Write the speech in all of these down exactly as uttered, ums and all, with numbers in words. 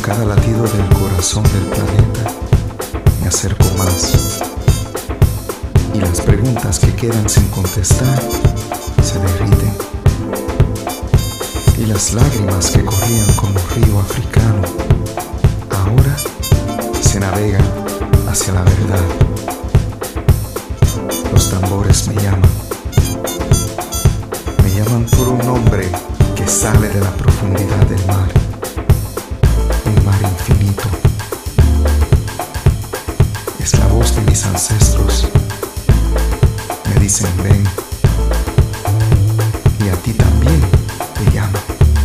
cada latido del corazón del planeta me acerco más, y las preguntas que quedan sin contestar se derriten, y las lágrimas que corrían como río africano ahora se navegan hacia la verdad. Los tambores me llaman, me llaman por un nombre que sale de la profundidad del mar, un mar infinito. Es la voz de mis ancestros, me dicen ven, y a ti también te llama.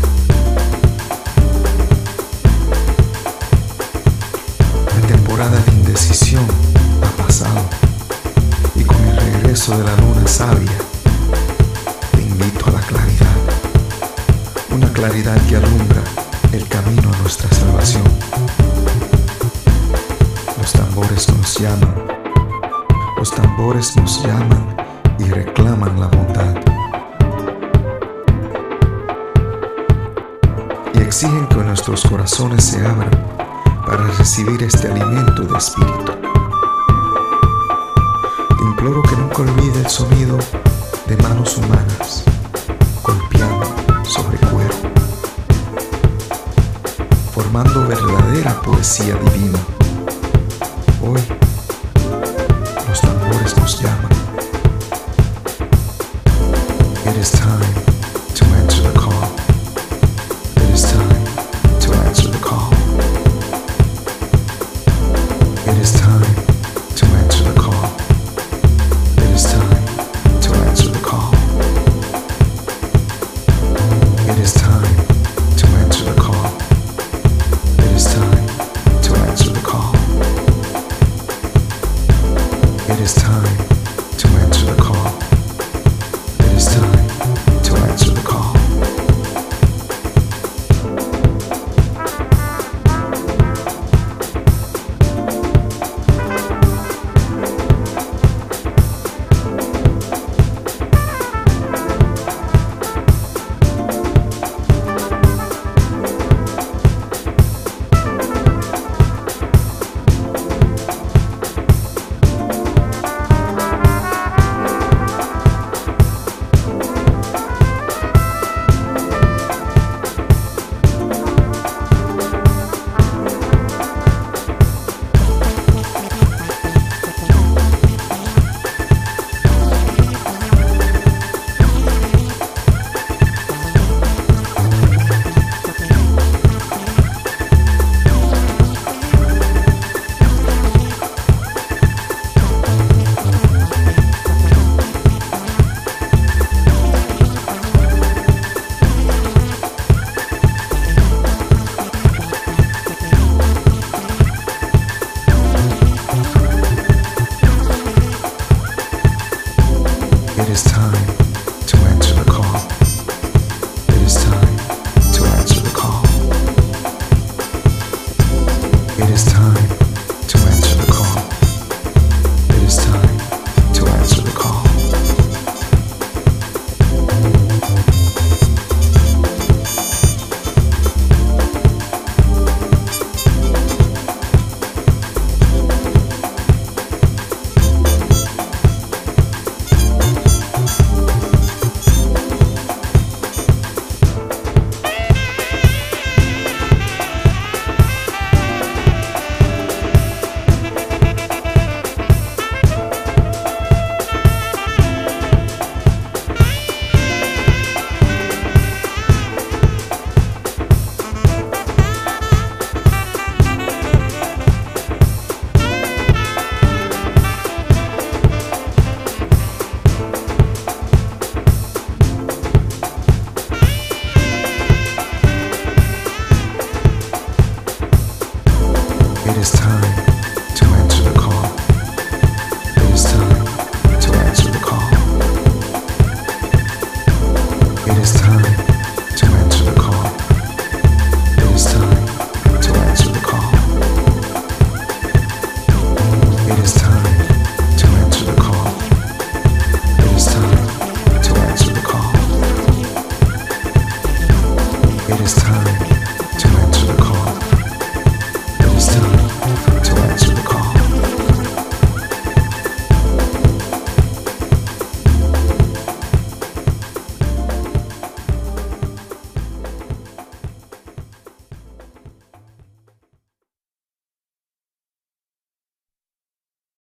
La temporada de indecisión ha pasado, y con el regreso de la luna sabia te invito a la claridad, una claridad que alumbra el camino a nuestra salvación. Los tambores nos llaman, los tambores nos llaman y reclaman la bondad, y exigen que nuestros corazones se abran para recibir este alimento de espíritu. Te imploro que nunca olvide el sonido de manos humanas golpeando sobre cuero, formando verdadera poesía divina. Hoy los tambores nos llaman. It is time to answer the call. It is time to answer the call. It is time to answer the call. It is time to answer the call. It is time to answer the call. It is time to answer the call. It is time to answer the call. It is time to answer the call. It is time to answer the call. It is time to answer the call. It is time to answer the call. It is time to answer the call. It is time